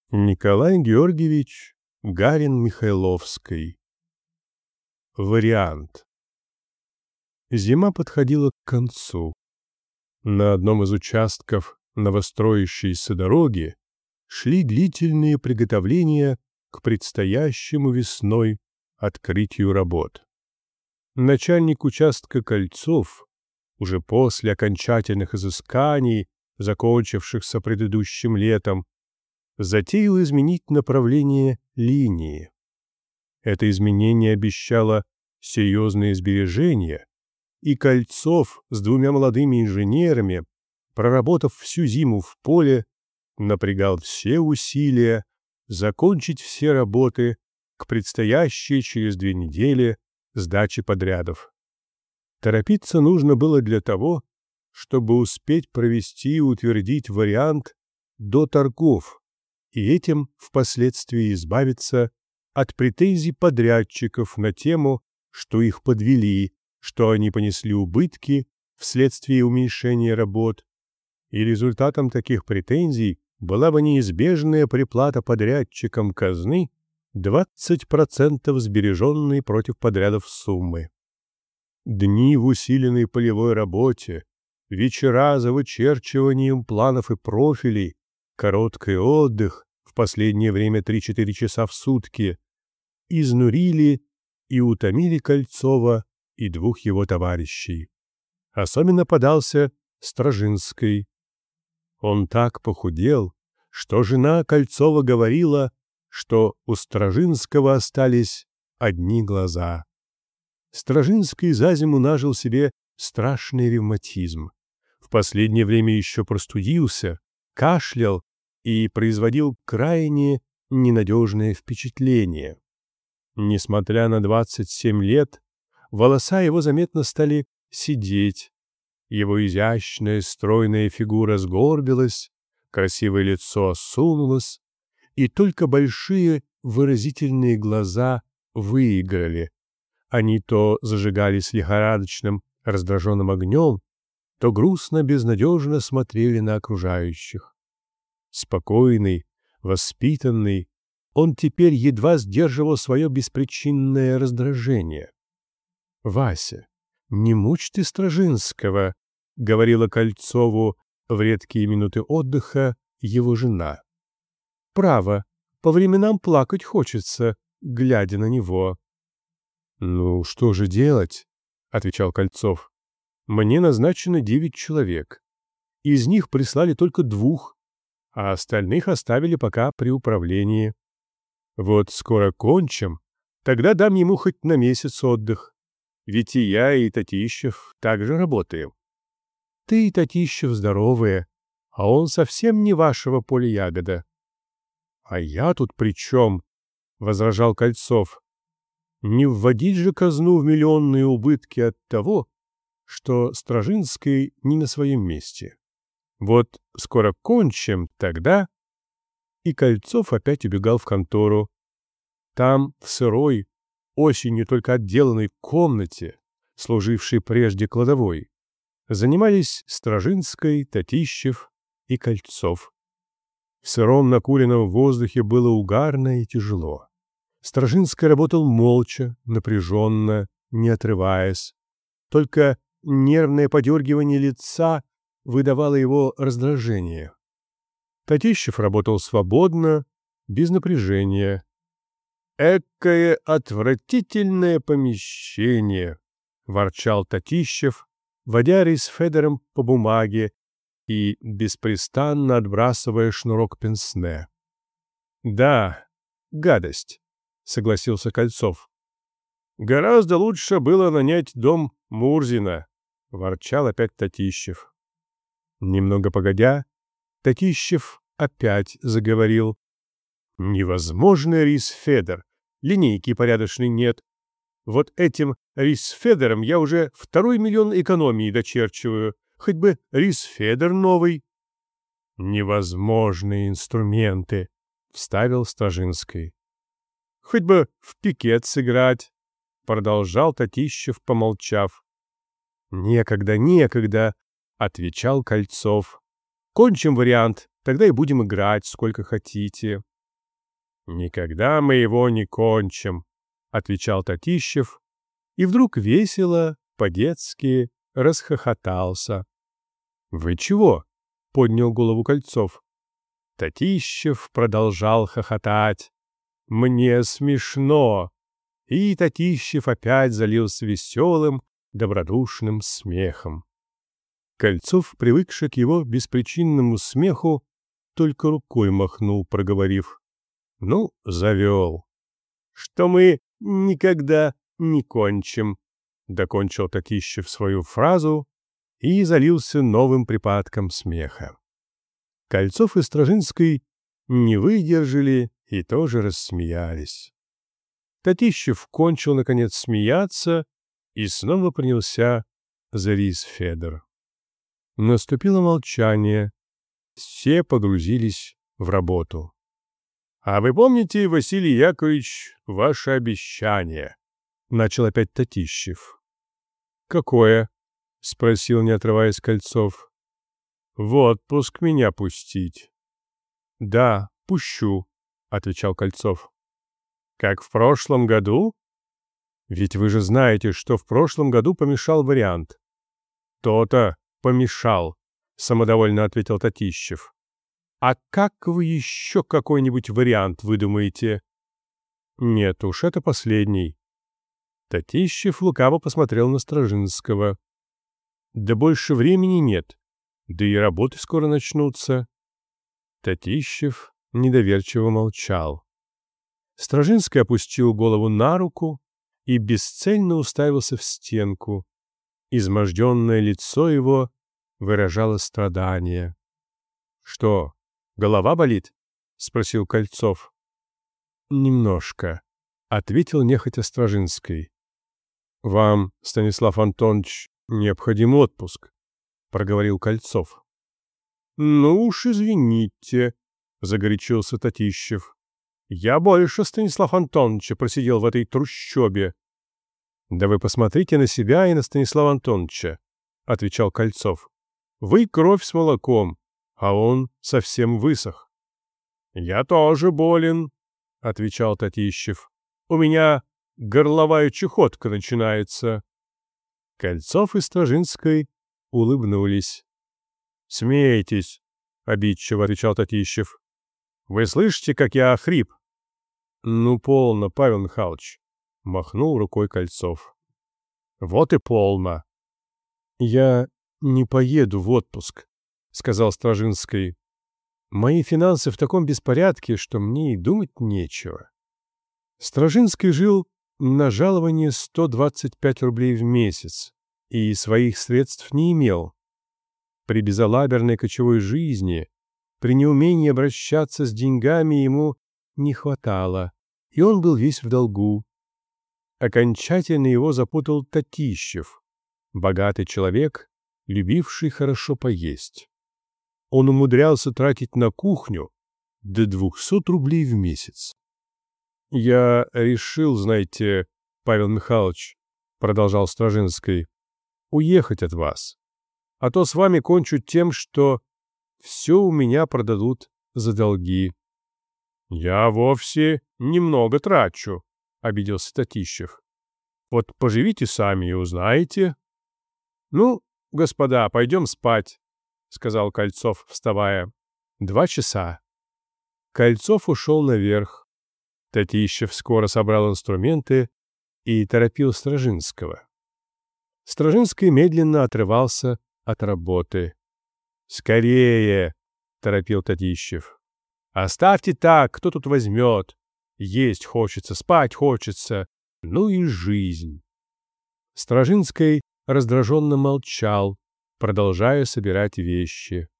Николай Георгиевич Гарин-Михайловский. Вариант. Зима подходила к концу. На одном из участков новостроящейся дороги шли длительные приготовления к предстоящему весной открытию работ. Начальник участка Кольцов, уже после окончательных изысканий, закончившихся предыдущим летом, затеял изменить направление линии. Это изменение обещало серьезные сбережения, и Кольцов с двумя молодыми инженерами, проработав всю зиму в поле, напрягал все усилия закончить все работы к предстоящей через 2 недели сдаче подрядов. Торопиться нужно было для того, чтобы успеть провести и утвердить вариант до торгов, и этим впоследствии избавиться от претензий подрядчиков на тему, что их подвели, что они понесли убытки вследствие уменьшения работ, и результатом таких претензий была бы неизбежная приплата подрядчикам казны 20% сбереженной против подрядов суммы. Дни в усиленной полевой работе, вечера за вычерчиванием планов и профилей, короткий отдых, в последнее время 3-4 часа в сутки, изнурили и утомили Кольцова и 2 его товарищей. Особенно подался Стражинский. Он так похудел, что жена Кольцова говорила, что у Стражинского остались одни глаза. Стражинский за зиму нажил себе страшный ревматизм. В последнее время еще простудился, кашлял и производил крайне ненадежное впечатление. Несмотря на 27 лет, волоса его заметно стали сидеть, его изящная стройная фигура сгорбилась, красивое лицо осунулось, и только большие выразительные глаза выиграли. Они то зажигались лихорадочным, раздраженным огнем, то грустно, безнадежно смотрели на окружающих. Спокойный, воспитанный, он теперь едва сдерживал свое беспричинное раздражение. — Вася, не мучь ты Стражинского, — говорила Кольцову в редкие минуты отдыха его жена. — Право, по временам плакать хочется, глядя на него. — Ну, что же делать? — отвечал Кольцов. — Мне назначено 9 человек. Из них прислали только 2, а остальных оставили пока при управлении. Вот скоро кончим, тогда дам ему хоть на месяц отдых. Ведь и я, и Татищев также работаем. Ты и Татищев здоровые, а он совсем не вашего поля ягода. — А я тут при чем? — возражал Кольцов. — Не вводить же казну в миллионные убытки от того, что Стражинский не на своем месте. Вот скоро кончим, тогда... И Кольцов опять убегал в контору. Там, в сырой, осенью только отделанной комнате, служившей прежде кладовой, занимались Стражинский, Татищев и Кольцов. В сыром накуренном воздухе было угарно и тяжело. Стражинский работал молча, напряженно, не отрываясь. Только нервное подергивание лица выдавало его раздражение. Татищев работал свободно, без напряжения. «Экое отвратительное помещение!» — ворчал Татищев, водя рейсфедером по бумаге и беспрестанно отбрасывая шнурок пенсне. «Да, гадость», — согласился Кольцов. «Гораздо лучше было нанять дом Мурзина», — ворчал опять Татищев. Немного погодя, Татищев опять заговорил. «Невозможный рейсфедер, линейки порядочной нет. Вот этим рейсфедером я уже 2 миллион экономии дочерчиваю, хоть бы рейсфедер новый». «Невозможные инструменты», — вставил Стражинский. «Хоть бы в пикет сыграть», — продолжал Татищев, помолчав. «Некогда, некогда», — отвечал Кольцов. «Кончим вариант, тогда и будем играть, сколько хотите». «Никогда мы его не кончим», — отвечал Татищев, и вдруг весело, по-детски расхохотался. «Вы чего?» — поднял голову Кольцов. Татищев продолжал хохотать. «Мне смешно!» И Татищев опять залился веселым, добродушным смехом. Кольцов, привыкший к его беспричинному смеху, только рукой махнул, проговорив: «Ну, завел». «Что мы никогда не кончим», — докончил Татищев свою фразу и залился новым припадком смеха. Кольцов и Стражинский не выдержали и тоже рассмеялись. Татищев кончил, наконец, смеяться и снова принялся за рис Федор. Наступило молчание. Все погрузились в работу. «А вы помните, Василий Яковлевич, ваше обещание?» — начал опять Татищев. «Какое?» — спросил, не отрываясь, Кольцов. «В отпуск меня пустить». «Да, пущу», — отвечал Кольцов. «Как в прошлом году?» «Ведь вы же знаете, что в прошлом году помешал вариант». «То-то помешал», — самодовольно ответил Татищев. «А как вы еще какой-нибудь вариант выдумаете?» «Нет уж, это последний». Татищев лукаво посмотрел на Стражинского. «Да больше времени нет, да и работы скоро начнутся». Татищев недоверчиво молчал. Стражинский опустил голову на руку и бесцельно уставился в стенку. Изможденное лицо его выражало страдание. «Что, голова болит?» — спросил Кольцов. «Немножко», — ответил нехотя Стражинский. «Вам, Станислав Антонович, необходим отпуск», — проговорил Кольцов. «Ну уж извините», — загорячился Татищев. «Я больше Станислава Антоновича просидел в этой трущобе». «Да вы посмотрите на себя и на Станислава Антоновича», — отвечал Кольцов. «Вы кровь с молоком, а он совсем высох». «Я тоже болен», — отвечал Татищев. «У меня горловая чехотка начинается». Кольцов и Стражинский улыбнулись. «Смейтесь», — обидчиво отвечал Татищев. «Вы слышите, как я охрип?» «Ну, полно, Павел Михайлович», — махнул рукой Кольцов. «Вот и полно». «Я не поеду в отпуск», — сказал Стражинский. «Мои финансы в таком беспорядке, что мне и думать нечего». Стражинский жил на жалование 125 рублей в месяц и своих средств не имел. При безалаберной кочевой жизни, при неумении обращаться с деньгами ему не хватало, и он был весь в долгу. Окончательно его запутал Татищев, богатый человек, любивший хорошо поесть. Он умудрялся тратить на кухню до 200 рублей в месяц. «Я решил, знаете, Павел Михайлович, — продолжал Стражинский, — уехать от вас, а то с вами кончу тем, что все у меня продадут за долги». «Я вовсе немного трачу», — обиделся Татищев. «Вот поживите сами и узнаете». «Ну, господа, пойдем спать», — сказал Кольцов, вставая. 2 часа. Кольцов ушел наверх. Татищев скоро собрал инструменты и торопил Стражинского. Стражинский медленно отрывался от работы. «Скорее!» — торопил Татищев. «Оставьте так, кто тут возьмет? Есть хочется, спать хочется. Ну и жизнь». Стражинский раздраженно молчал, продолжая собирать вещи.